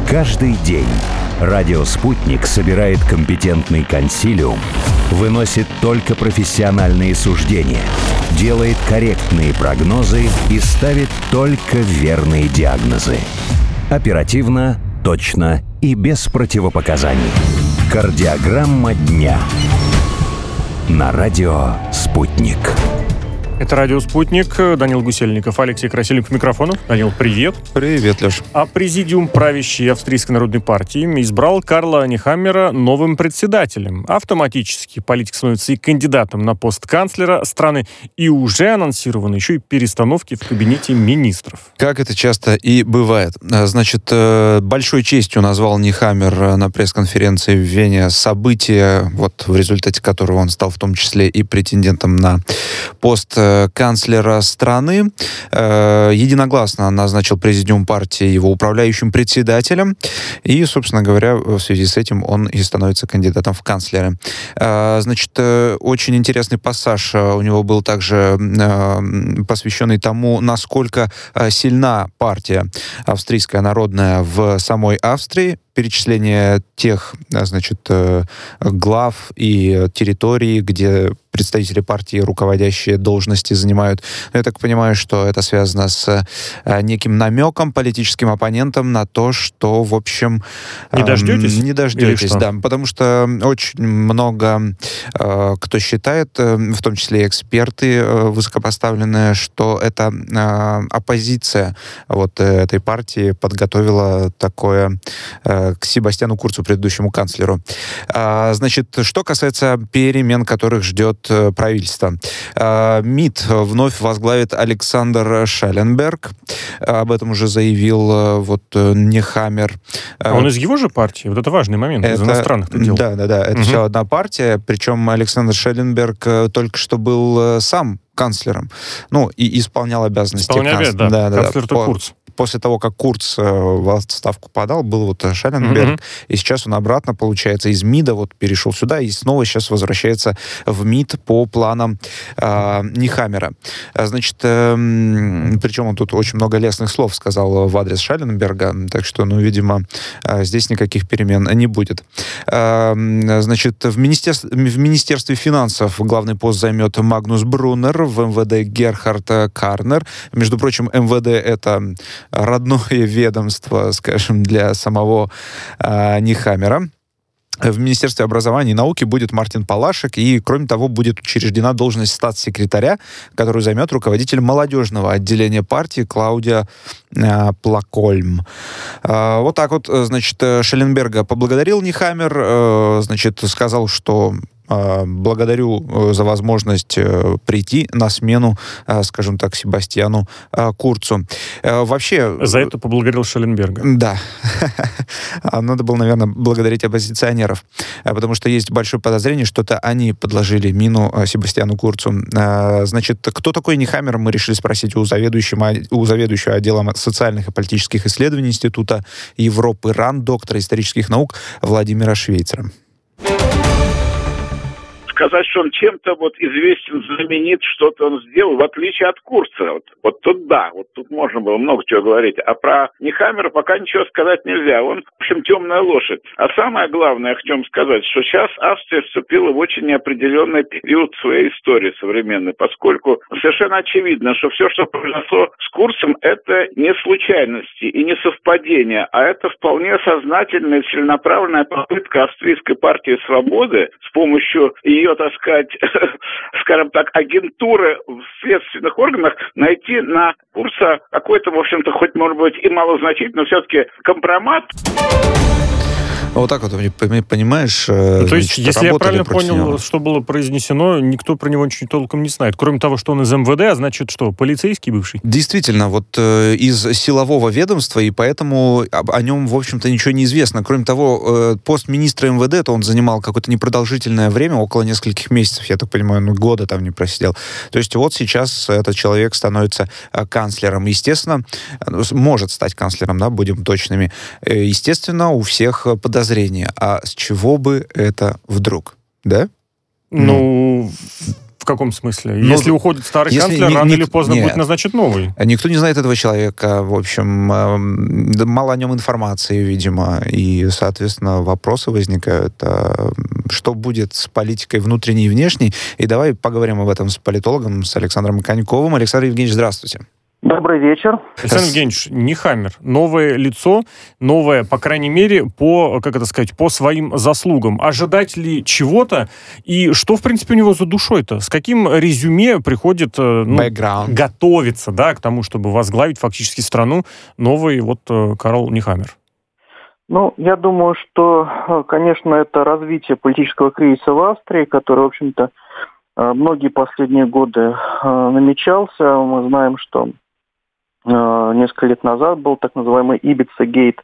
Каждый день радио «Спутник» собирает компетентный консилиум, выносит только профессиональные суждения, делает корректные прогнозы и ставит только верные диагнозы. Оперативно, точно и без противопоказаний. Кардиограмма дня. На радио «Спутник». Это радио «Спутник». Данил Гусельников, Алексей Красильников, микрофонов. Данил, привет. Привет, Леш. А президиум правящей Австрийской народной партии избрал Карла Нехаммера новым председателем. Автоматически политик становится и кандидатом на пост канцлера страны, и уже анонсированы еще и перестановки в кабинете министров. Как это часто и бывает. Значит, большой честью назвал Нехаммер на пресс-конференции в Вене событие, вот в результате которого он стал в том числе и претендентом на пост канцлера страны. Единогласно назначил президиум партии его управляющим председателем. И, собственно говоря, в связи с этим он и становится кандидатом в канцлеры. Значит, очень интересный пассаж у него был также посвященный тому, насколько сильна партия австрийская народная в самой Австрии. Перечисление тех, значит, глав и территорий, где представители партии руководящие должности занимают. Я так понимаю, что это связано с неким намеком политическим оппонентам на то, что, в общем... Не дождетесь? Не дождетесь, да. Потому что очень много кто считает, в том числе и эксперты высокопоставленные, что это оппозиция вот этой партии подготовила такое к Себастьяну Курцу, предыдущему канцлеру. Значит, что касается перемен, которых ждет правительство. МИД вновь возглавит Александр Шелленберг. Об этом уже заявил вот Нехаммер. А он из его же партии? Вот это важный момент, из иностранных-то дел. Да. Это все одна партия. Причем Александр Шелленберг только что был сам канцлером. Ну, и исполнял обязанности канцлера. Да. Канцлер-то Курц. После того, как Курц в отставку подал, был вот Шелленберг, и сейчас он обратно, получается, из МИДа вот перешел сюда, и снова сейчас возвращается в МИД по планам Нехаммера. Значит, причем он тут очень много лестных слов сказал в адрес Шелленберга, так что, ну, видимо, здесь никаких перемен не будет. Значит, в Министерстве финансов главный пост займет Магнус Бруннер, в МВД Герхард Карнер. Между прочим, МВД — это родное ведомство, скажем, для самого Нехаммера. В Министерстве образования и науки будет Мартин Палашек, и, кроме того, будет учреждена должность статс-секретаря, которую займет руководитель молодежного отделения партии Клаудия Плакольм. Вот так вот, значит, Шелленберга поблагодарил Нехаммер, значит, сказал, что благодарю за возможность прийти на смену, скажем так, Себастьяну Курцу. Вообще... За это поблагодарил Шелленберга. Да. Надо было, наверное, благодарить оппозиционеров, потому что есть большое подозрение, что это они подложили мину Себастьяну Курцу. Значит, кто такой Нехаммер, мы решили спросить у заведующего отделом социальных и политических исследований Института Европы РАН, доктора исторических наук Владимира Швейцера. Сказать, что он чем-то вот известен, знаменит, что-то он сделал, в отличие от Курца. Вот тут да, вот тут можно было много чего говорить. А про Нехаммера пока ничего сказать нельзя. Он, в общем, темная лошадь. А самое главное, я хочу сказать, что сейчас Австрия вступила в очень неопределенный период своей истории современной, поскольку совершенно очевидно, что все, что произошло с Курцем, это не случайности и не совпадение, а это вполне сознательная, целенаправленная попытка Австрийской партии свободы с помощью ее, так сказать, скажем так, агентуры в следственных органах найти на Курца какой-то, в общем-то, хоть, может быть, и малозначительный, но все-таки компромат. Вот так вот, понимаешь? То есть, если я правильно понял, что было произнесено, никто про него ничего толком не знает. Кроме того, что он из МВД, а значит что, полицейский бывший? Действительно, вот из силового ведомства, и поэтому о нем, в общем-то, ничего не известно. Кроме того, пост министра МВД, то он занимал какое-то непродолжительное время, около нескольких месяцев, я так понимаю, года там не просидел. То есть вот сейчас этот человек становится канцлером. Естественно, может стать канцлером, да, будем точными. Естественно, у всех подозрения. А с чего бы это вдруг, да? Ну, каком смысле? Если уходит старый канцлер, рано или поздно будет назначен новый. Никто не знает этого человека, в общем, мало о нем информации, видимо, и, соответственно, вопросы возникают, что будет с политикой внутренней и внешней. И давай поговорим об этом с политологом, с Александром Коньковым. Александр Евгеньевич, здравствуйте. Добрый вечер. Александр Евгеньевич, Нихаммер, новое лицо, новое, по крайней мере, по своим заслугам. Ожидать ли чего-то? И что, в принципе, у него за душой-то? С каким резюме приходит готовиться, к тому, чтобы возглавить фактически страну новый Карл Нихаммер? Я думаю, что, конечно, это развитие политического кризиса в Австрии, который, в общем-то, многие последние годы намечался. Мы знаем, что несколько лет назад был так называемый Ибица-гейт,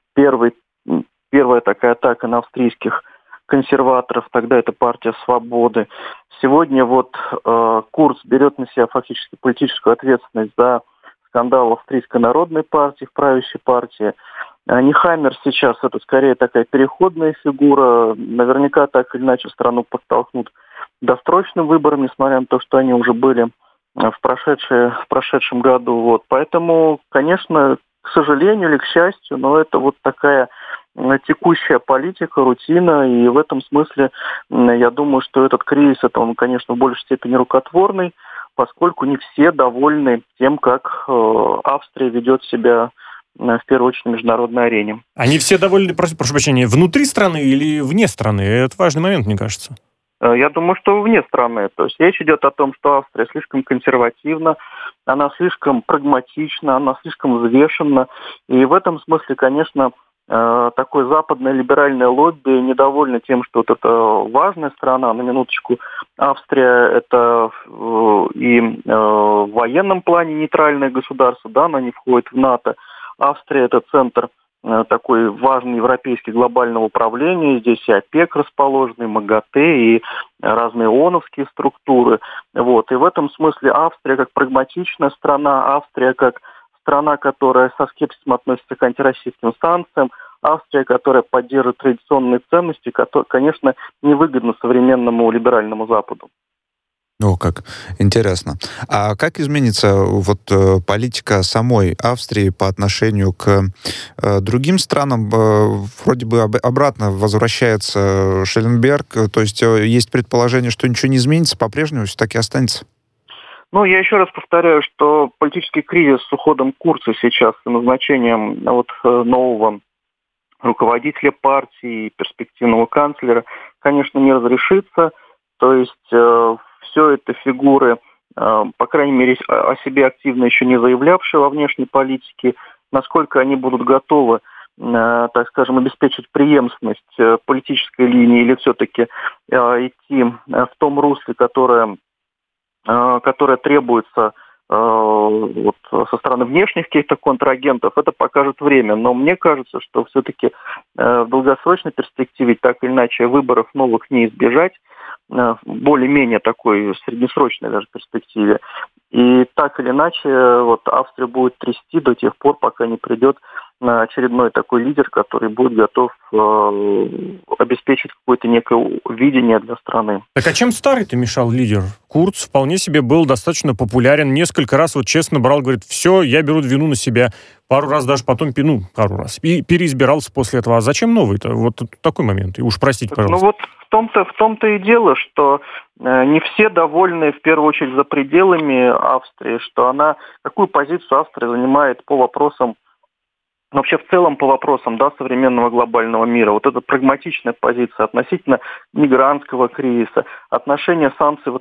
первая такая атака на австрийских консерваторов, тогда это партия «Свободы». Сегодня Курц берет на себя фактически политическую ответственность за скандал Австрийской народной партии, в правящей партии. Нихаммер сейчас это скорее такая переходная фигура, наверняка так или иначе страну подтолкнут досрочным выборам, несмотря на то, что они уже были в прошедшем году. Поэтому, конечно, к сожалению или к счастью, но это такая текущая политика, рутина, и в этом смысле я думаю, что этот кризис, он, конечно, в большей степени рукотворный, поскольку не все довольны тем, как Австрия ведет себя в первую очередь на международной арене. Они все довольны, прошу прощения, внутри страны или вне страны? Это важный момент, мне кажется. Я думаю, что вне страны. То есть речь идет о том, что Австрия слишком консервативна, она слишком прагматична, она слишком взвешенна. И в этом смысле, конечно, такое западное либеральное лобби недовольно тем, что это важная страна, на минуточку. Австрия это и в военном плане нейтральное государство, она не входит в НАТО. Австрия это центр такой важный европейский глобального управления. Здесь и ОПЕК расположены, и МАГАТЭ, и разные ООНовские структуры. И в этом смысле Австрия как прагматичная страна, Австрия как страна, которая со скепсисом относится к антироссийским санкциям, Австрия, которая поддерживает традиционные ценности, которые, конечно, невыгодны современному либеральному Западу. Как интересно. А как изменится политика самой Австрии по отношению к другим странам? Вроде бы обратно возвращается Шелленберг, то есть есть предположение, что ничего не изменится, по-прежнему все таки останется? Я еще раз повторяю, что политический кризис с уходом Курца сейчас и назначением нового руководителя партии, перспективного канцлера, конечно, не разрешится. То есть все это фигуры, по крайней мере, о себе активно еще не заявлявшие во внешней политике, насколько они будут готовы, так скажем, обеспечить преемственность политической линии или все-таки идти в том русле, которое требуется со стороны внешних каких-то контрагентов, это покажет время. Но мне кажется, что все-таки в долгосрочной перспективе так или иначе выборов новых не избежать, более-менее такой среднесрочной даже перспективе. И так или иначе Австрия будет трясти до тех пор, пока не придет очередной такой лидер, который будет готов обеспечить какое-то некое видение для страны. Так а чем старый-то мешал лидер? Курц вполне себе был достаточно популярен, несколько раз честно брал, говорит, все, я беру вину на себя. Пару раз даже потом, пару раз. И переизбирался после этого. А зачем новый-то? Такой момент. И уж простите, пожалуйста. В том-то и дело, что не все довольны, в первую очередь, за пределами Австрии, что какую позицию Австрия занимает по вопросам, вообще в целом по вопросам современного глобального мира. Эта прагматичная позиция относительно мигрантского кризиса, отношение санкций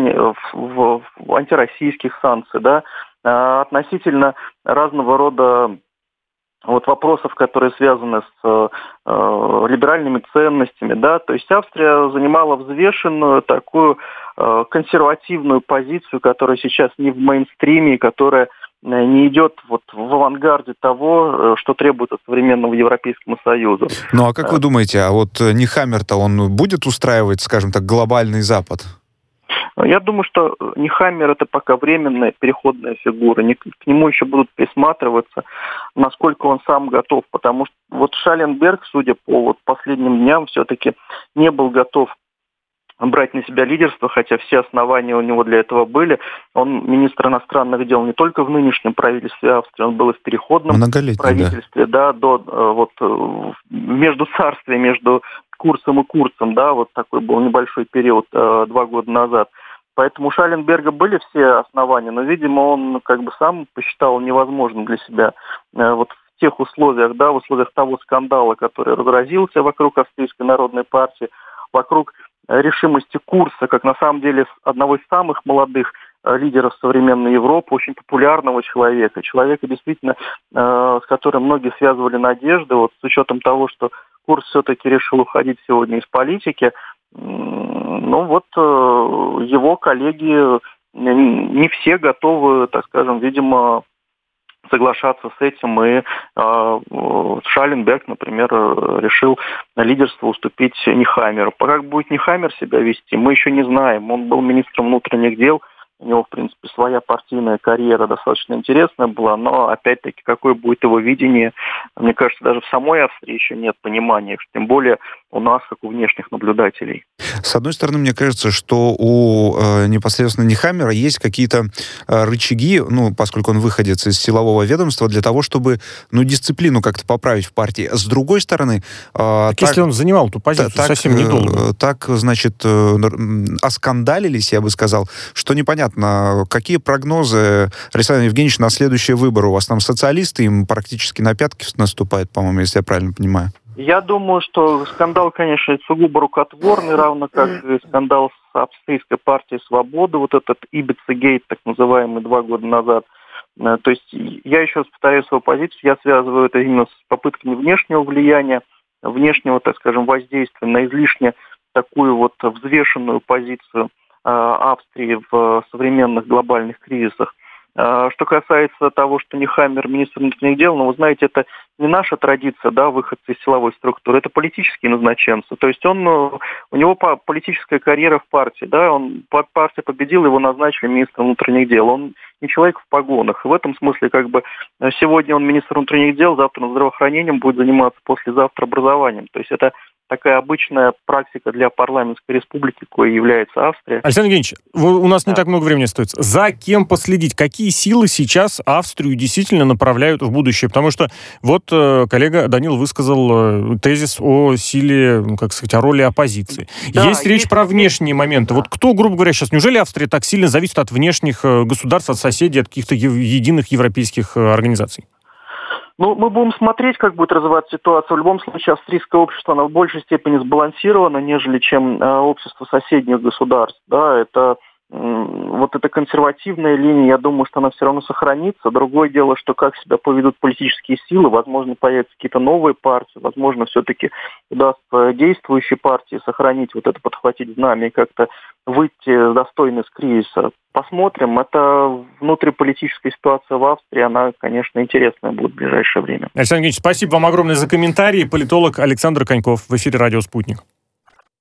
в антироссийских санкций, относительно разного рода вопросов, которые связаны с либеральными ценностями, То есть Австрия занимала взвешенную, такую консервативную позицию, которая сейчас не в мейнстриме, которая не идет в авангарде того, что требуется современному Европейскому Союзу. А как вы думаете, Нихаммер-то он будет устраивать, скажем так, глобальный Запад? Я думаю, что Нихаммер это пока временная переходная фигура. К нему еще будут присматриваться, насколько он сам готов. Потому что Шелленберг, судя по последним дням, все-таки не был готов брать на себя лидерство, хотя все основания у него для этого были. Он министр иностранных дел не только в нынешнем правительстве Австрии, он был и в переходном правительстве, между царствием, между Курцем и Курцем, вот такой был небольшой период 2 года назад. Поэтому у Шалленберга были все основания, но, видимо, он сам посчитал невозможным для себя в тех условиях, в условиях того скандала, который разразился вокруг Австрийской народной партии, вокруг решимости Курца, как на самом деле одного из самых молодых лидеров современной Европы, очень популярного человека действительно, с которым многие связывали надежды, с учетом того, что Курц все-таки решил уходить сегодня из политики, его коллеги не все готовы, так скажем, видимо, соглашаться с этим, и Шалленберг, например, решил на лидерство уступить Нихаммеру. Как будет Нихаммер себя вести, мы еще не знаем. Он был министром внутренних дел, у него, в принципе, своя партийная карьера достаточно интересная была, но, опять-таки, какое будет его видение, мне кажется, даже в самой Австрии еще нет понимания, тем более у нас, как у внешних наблюдателей. С одной стороны, мне кажется, что у непосредственно Нихаммера есть какие-то рычаги, поскольку он выходец из силового ведомства, для того, чтобы, дисциплину как-то поправить в партии. С другой стороны... если он занимал эту позицию совсем недолго. Так, значит, оскандалились, я бы сказал, что непонятно, какие прогнозы, Александр Евгеньевич, на следующие выборы? У вас там социалисты, им практически на пятки наступают, по-моему, если я правильно понимаю. Я думаю, что скандал, конечно, сугубо рукотворный, равно как и скандал с австрийской партией «Свобода», этот Ибица-гейт, так называемый, 2 года назад. То есть я еще раз повторяю свою позицию, я связываю это именно с попытками внешнего влияния, внешнего, так скажем, воздействия на излишне такую взвешенную позицию Австрии в современных глобальных кризисах. Что касается того, что Нихаммер министр внутренних дел, вы знаете, это не наша традиция, выходцы из силовой структуры, это политические назначенцы. То есть у него политическая карьера в партии, партия победила, его назначили министром внутренних дел. Он не человек в погонах. И в этом смысле, сегодня он министр внутренних дел, завтра здравоохранением будет заниматься, послезавтра образованием. То есть это такая обычная практика для парламентской республики, коей является Австрия. Александр Евгеньевич, у нас не так много времени остается. За кем последить? Какие силы сейчас Австрию действительно направляют в будущее? Потому что коллега Данил высказал тезис о силе, о роли оппозиции. Есть речь про внешние моменты. Кто, грубо говоря, сейчас, неужели Австрия так сильно зависит от внешних государств, от соседей, от каких-то единых европейских организаций? Мы будем смотреть, как будет развиваться ситуация. В любом случае, австрийское общество, оно в большей степени сбалансировано, нежели чем общество соседних государств. Это эта консервативная линия, я думаю, что она все равно сохранится. Другое дело, что как себя поведут политические силы, возможно, появятся какие-то новые партии, возможно, все-таки удастся действующей партии сохранить это, подхватить знамя и как-то выйти достойно из кризиса. Посмотрим. Это внутриполитическая ситуация в Австрии, она, конечно, интересная будет в ближайшее время. Александр Евгеньевич, спасибо вам огромное за комментарии. Политолог Александр Коньков в эфире «Радио Спутник».